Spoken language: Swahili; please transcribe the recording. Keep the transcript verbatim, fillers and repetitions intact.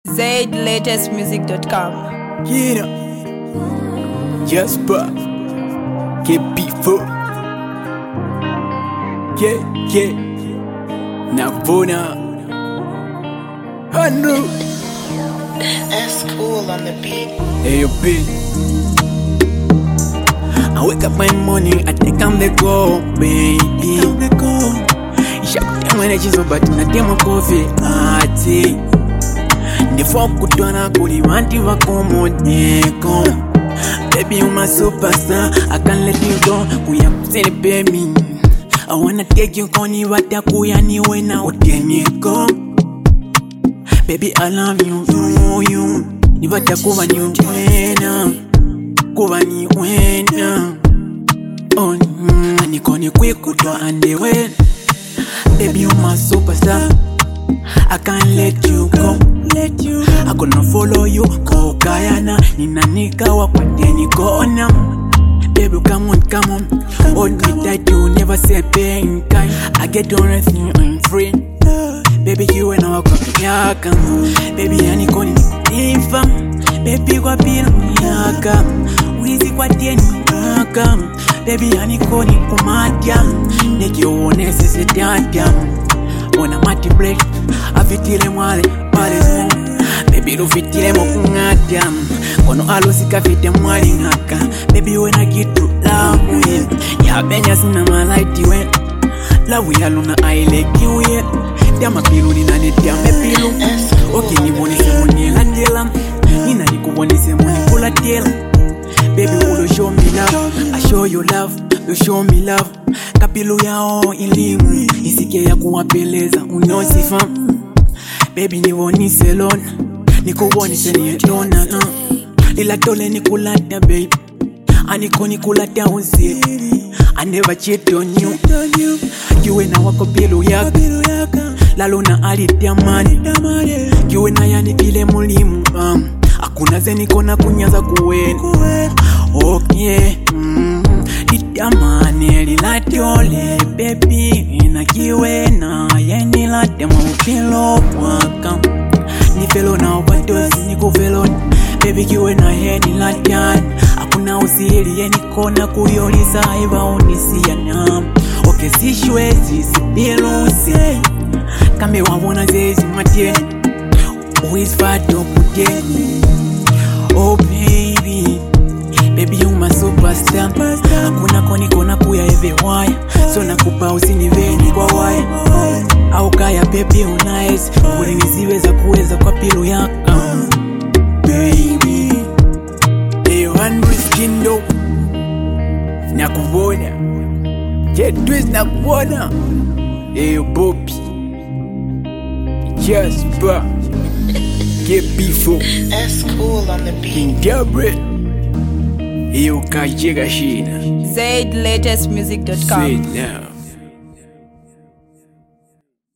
zaid latest music dot com. Yeah, Jasper, K P four, yeah, yeah, Navona, Andrew, That's cool on the beat. hey, yo, B. I wake up my morning, I take on the go, baby. The go. Ishakutia mwenechizo but natia makofi ati ndifo kutwana kuli wanti wakomonyeko. Baby, you my superstar, I can't let you go. Kuya kusele baby, I wanna take you koni wata kuya niwe na utenyeko. Baby, I love you, you, you. Ni wata kuwa ni wena, kuwa ni wena. Oh, mm, anikoni kwe kutwa andewe. Baby, you my superstar, I can't let you go. Let you go. I gonna follow you, go Guyana. Nina nika wakwateni kona. Baby, come on, come on. Hold me tight, you never say pain kind. I get on everything, I'm free. Baby, you and I walk yaka. Baby, I need koni nifa. Baby, kwa pilo yaka. Wizi kwa tieni yaka. Baby, I need koni kumatia. Neki uone sisi tiatia. Ona mati break, afitile mwale pale zmo. Baby, lufitile mokungatia. Kono alusika fite mwali ngaka. Baby, when I get to love you, ya benya sina malaiti we. Love ya luna I like you yet. Dama pilu nina netia me pilu. Okay, ni mwone se mwone la tela. Nina ni kubone se mwone kula tela. Baby, will you show me love? I show you love, you show me love. Kapilu yao ilimu, isike ya kuwapeleza unosifa. Baby, niwoni selon, nikuwoni seniyetona uh. Lila tole nikulata baby, aniko nikulata uzi. I never cheat on you. Kiwe na wako pilu yaka, lalona alitia mani. Kiwe na yani ile mulimu um. Akuna zeni kona kunyaza kuwena. Okay, mm, litamane lilate ole baby. Ina kiwe na yeni late mwukilo waka. Ni felo na watozi niko felo. Baby, kiwe na yeni late yan. Akuna usiri yeni kona kuyolisa iba unisia na. Okay, sishwezi sipilusi. Kame wawona zezi matie uizfato pute. Oh baby, baby, you my superstar. Hakuna koni kona kuya eve wire. So nakupa usiniveni kwa wire. Au kaya baby unaice. Uri nisiweza kuweza kwa pilu yaka. Baby, hey, one skin do nakubona. Jet twist nakubona. Hey, Bobby, Jasper, K P four, That's cool on the beat. King Gabriel, Iyo Kajega Shina. zaid latest music dot com. Say it now.